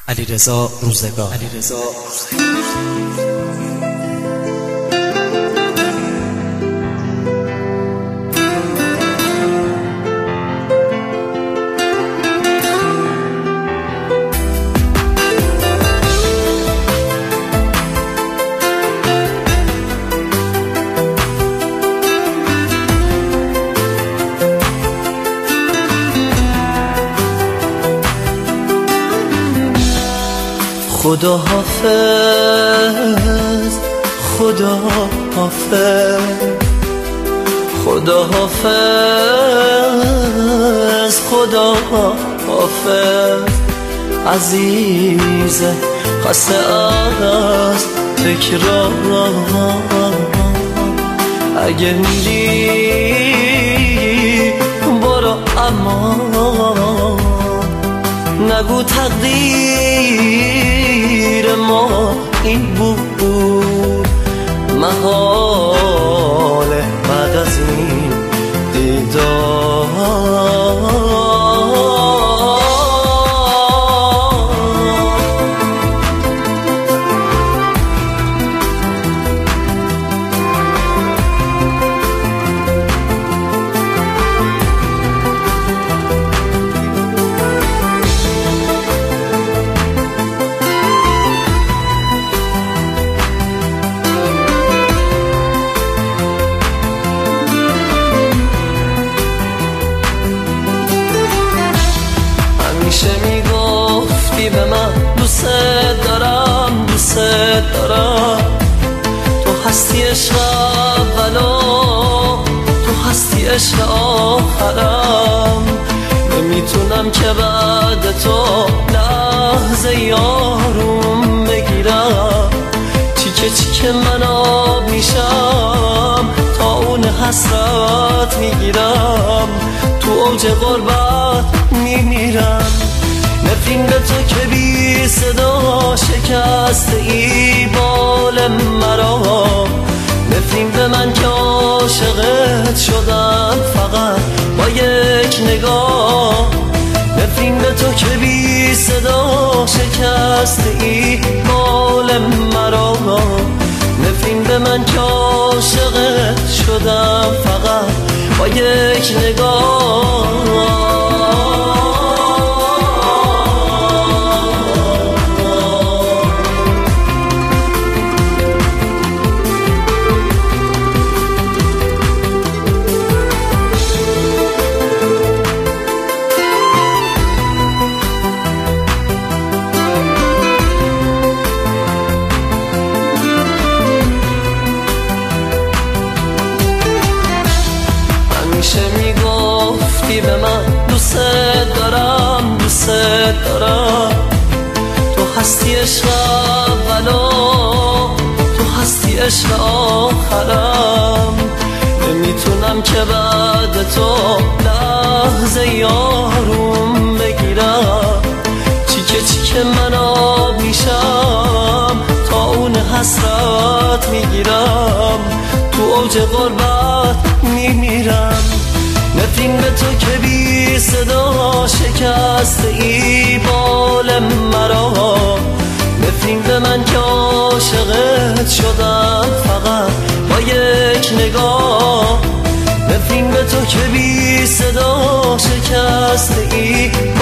علیرضا روزگار. خدا حافظ، خدا حافظ، خدا حافظ، خدا حافظ. عزیز خسته از تکرار، اگه میری برو اما نگو تقدیر ما این بود، محاله بعد از این دیدار. همیشه میگفتی به من دوست دارم، دوست دارم. تو هستی عشق اولو، تو هستی عشق آخرم. نمیتونم که بعد تو لحظه یاروم بگیرم. تیکه تیکه من آب میشم، تا اون حسرت میگیرم. تو اوج غربت میمیرم. نفرین به تو که بی صدا شکسته ای بال مرا. نفرین به من که عاشقت شدم فقط با یک نگاه. نفرین به تو که بی صدا شکسته ای بال مرا. نفرین به من که عاشقت شدم فقط با یک نگاه. همیشه میگفتی به من دوست دارم، دوست دارم. تو هستی عشق اولو، تو هستی عشق آخرم. نمیتونم که بعد تو لحظه یاروم بگیرم. چیکه چیکه من آب میشم، تا اون حسرت میگیرم. تو اوج غربت میمیرم. نفرین به تو که بی صدا شکسته ای بال مرا. نفرین به من که عاشقت شدم فقط با یک نگاه. نفرین به تو که بی صدا شکسته ای